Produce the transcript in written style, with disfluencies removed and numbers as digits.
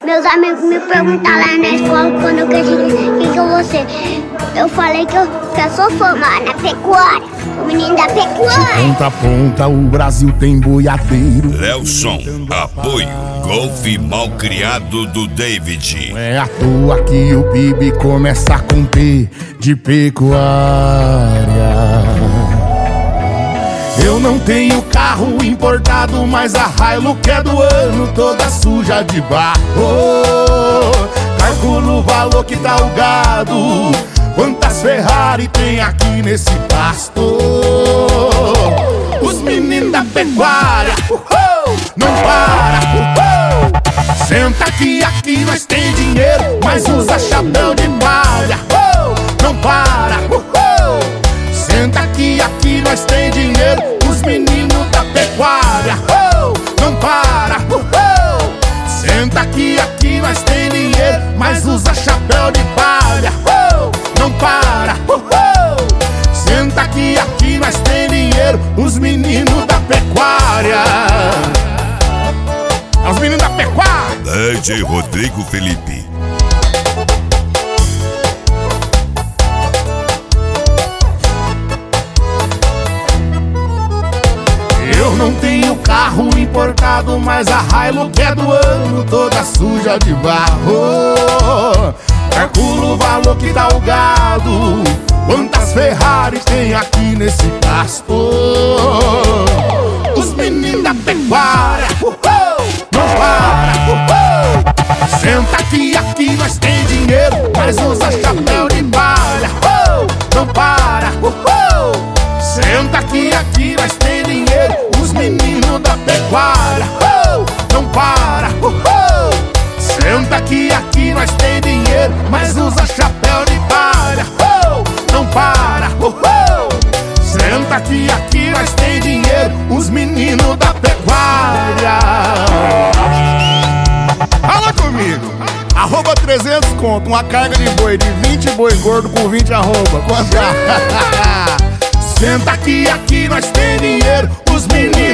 Meus amigos me perguntaram lá na escola quando eu quem que eu vou ser. Eu falei que eu sou formada na pecuária, sou menino da pecuária. De ponta a ponta o Brasil tem boiadeiro. Lelson, apoio, golfe mal criado do David. Não é à toa que o Bibi começa com P de pecuária. Eu não tenho carro importado, mas a Hilux é do ano, toda suja de barro. Calculo o valor que tá o gado, quantas Ferrari tem aqui nesse pasto. Os meninos da pecuária, não para, senta aqui nós tem dinheiro, mas usa chapéu de palha. Não para, senta aqui nós tem dinheiro, os meninos da pecuária. Não para, senta aqui nós tem dinheiro, mas usa chapéu de palha. Não para, senta aqui nós tem dinheiro, os meninos da pecuária. É os meninos da pecuária. DJ Rodrigo Felipe. Eu não tenho carro importado, mas a Hilux é do ano, toda suja de barro. Calculo o valor que dá o gado, quantas Ferrari tem aqui nesse pasto. Os meninos da pecuária, não para, senta aqui nós tem dinheiro, mas usa chapéu de palha. Não para, senta aqui nós tem dinheiro, os meninos da pecuária. Não para, senta aqui nós tem dinheiro, mas usa chapéu de palha. Não para, senta aqui nós tem dinheiro, os meninos da pecuária. Fala comigo. Arroba 300 conto, uma carga de boi de 20 boi gordo com 20 arroba. Quanto? Senta aqui nós tem dinheiro, os meninos